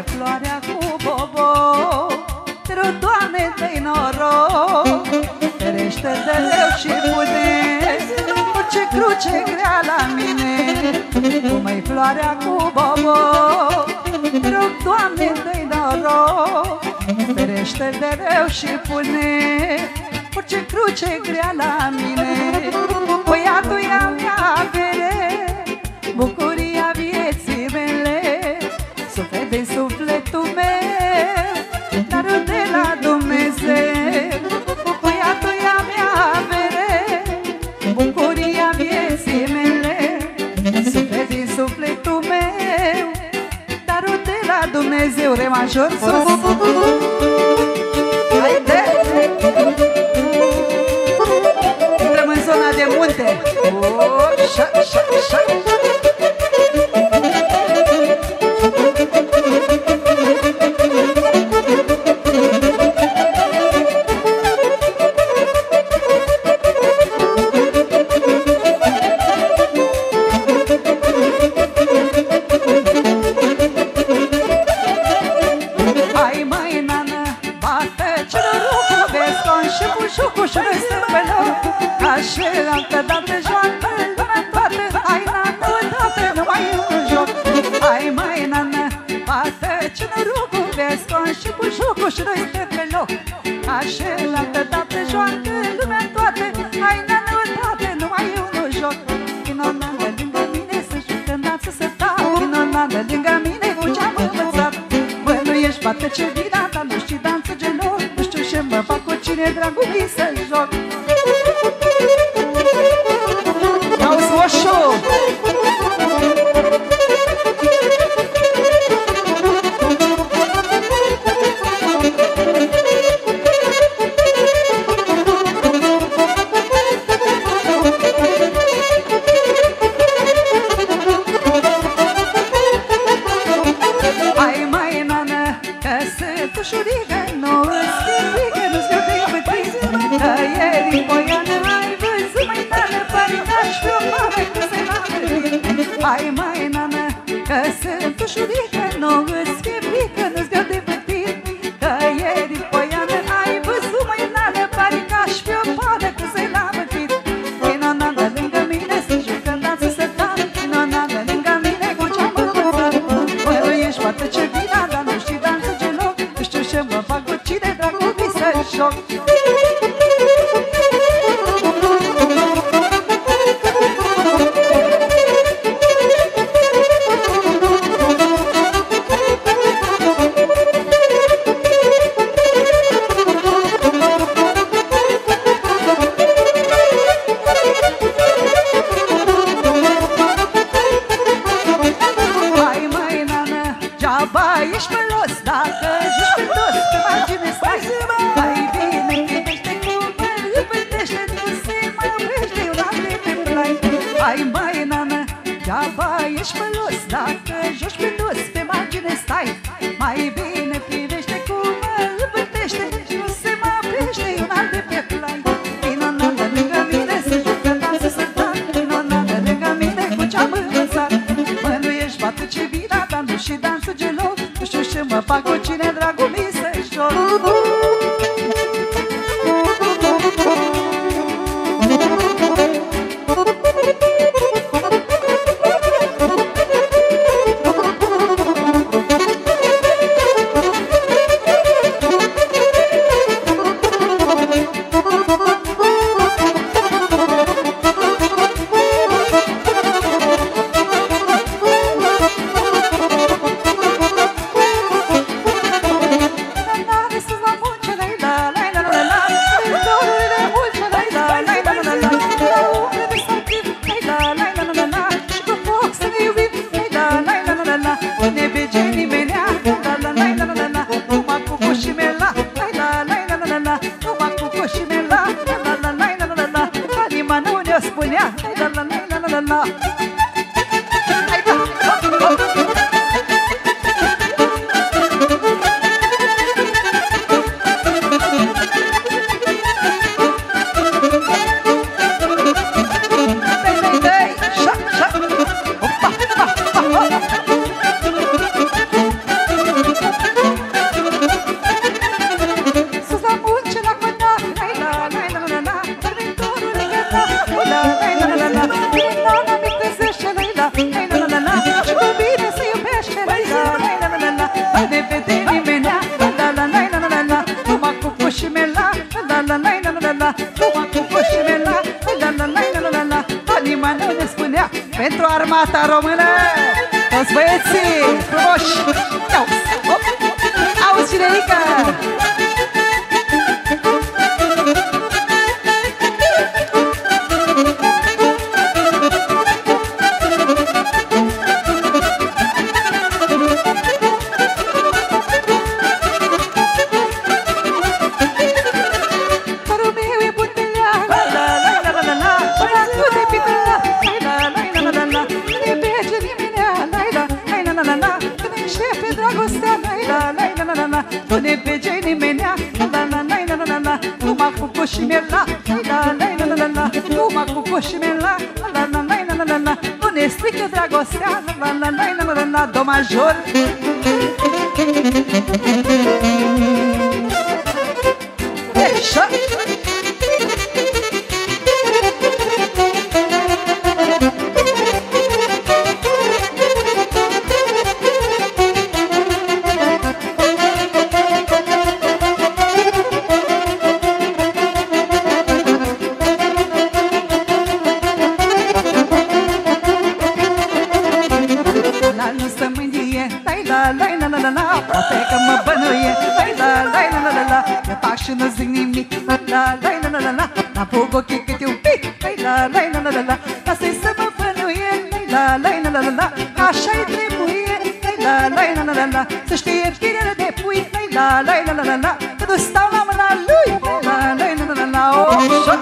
floarea cu bobo, te rog, Doamne, dă-i noroc, ferește de rău și puneți orice cruce grea la mine. Cum-i floarea cu bobo, te rog, Doamne, dă-i noroc, ferește de rău și pune orice cruce grea la mine. Băiatul ia mea avere, bucuria vieții mele, suflet din sufletul meu, dar de la Dumnezeu. Băiatul ia mea avere, bucuria vieții mele, suflet din sufletul meu, dar de la Dumnezeu. Re major sus. Haide! Intrăm în zona de munte. Șa, șa, șa. Și noi suntem pe loc, așa altă dată joacă lumea toată. Hai, nană, tată, numai eu nu joc. Vino, nană, lângă mine să jucăm, dați să stau. Vino, nană, lângă mine cu ce-am învățat. Mă, nu ești fată ce vina, dar nu știi danță genul. Nu știu ce mă fac cu cine dragul mi să joc. Auzi, moșu! Hai, mai, nană, că sunt ușurică, nu îți fie frică, nu-ți dă de bătit. Că ieri, poiană, ai văzut, măi, nană, pare că aș fi o padă cu să-i l-am bătit. Vino, nană, lângă mine să jucăm, dați să stau. Vino, nană, lângă mine cu ce-am învățat. Mă, nu ești poate ce vina, dar nu știi danță geloc. Nu știu ce mă fac cu cine dragul mi să joc. Hai, mai, nană, deaba ești mălos, dacă joci pe dos, pe margine stai. Mai bine privește cum mă îmbârtește, nu se mă aprește un alt de pe plai. Vino, nană, lângă mine să jucăm, dansă să dan. Vino, nană, lângă mine cu ce-am învățat. Mă, nu ești fată ce vina, dar nu și dansă geloc. Nu știu ce mă fac cu cine dragul mi să joc. ne vede nimeni. La la la la la la, numai cu coșimela. La la la la la la, numai cu coșimela. La la la la la la, nimeni nu ne spunea. Pentru armata română, toți băieții frumoși. Auzi, Cinerica! Coșimela, la la la la la, numai cu coșimela, la la la la la la, nu ne strică dragostea, la la la la la la, do major. Așa. Poate că mă bănuie, la la la la la la, eu fac și nu zic nimic, la la la la la la, n-apuc ochii câte un pic, la la la la la la, lasă-i să mă bănuie, la la la la la la, așa-i trebuie, la la la la la la, să știe firea de pui, la la la la la la, că nu stau la mâna lui, la la la la la la, oșa.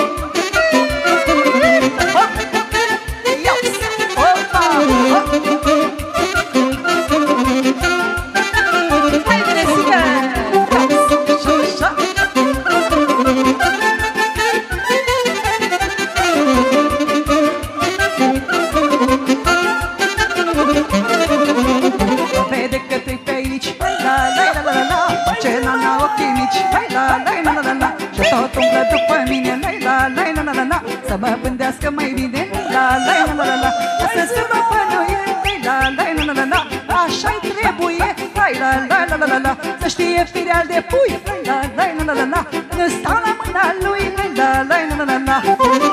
Să mă pândească mai bine, la la la la la, să mă pănuie, la la la la la, așa-i trebuie, la la la la la la, să știe firea de pui, la la la la la, nu stau la mâna lui, la la la la la.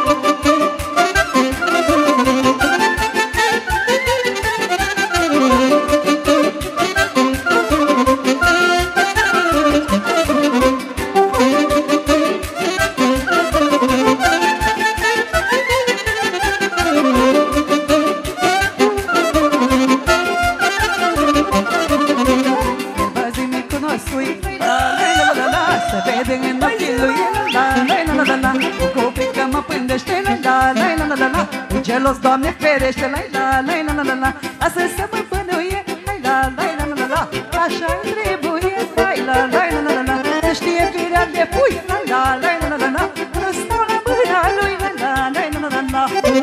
Gelos, Doamne ferește, la la la la la la, lasă să mă bănuie, la la la la la la, așa-i trebuie, la la la la la la, să știe firea de pui, la la la la la la, nu stau la mâna lui, la la la la la la.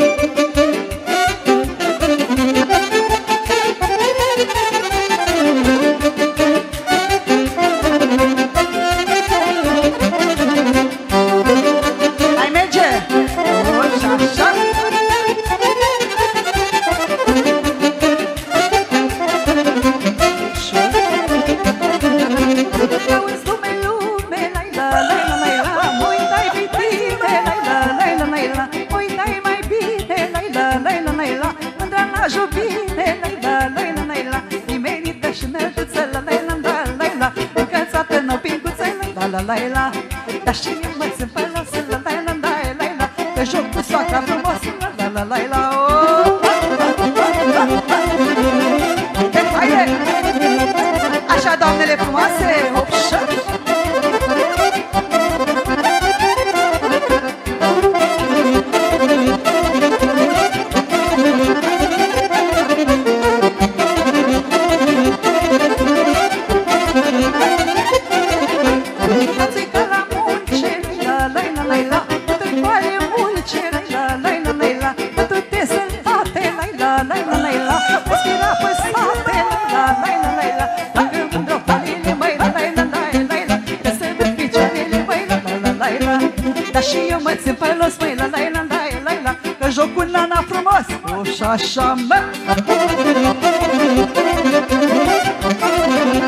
Hai merge! Așa, așa! La, dar și eu mă țin pe lasă, la la la la la, că joc cu soacra frumoasă, la la la la, haide! Așa, doamnele frumoase, hopșa! Dar și eu mă țin pe los, măi, la la la la la la, că joc cu nana frumos, ușa așa, mă.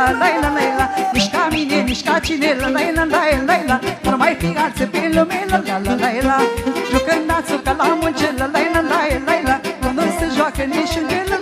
la la la la. Nici ca mine, nici ca cine, la la la la la la. Nu mai fi alții pe lume, la la la la la. Jucăndați-o ca la munce, la la la la la la. Nu se joacă nici un gel,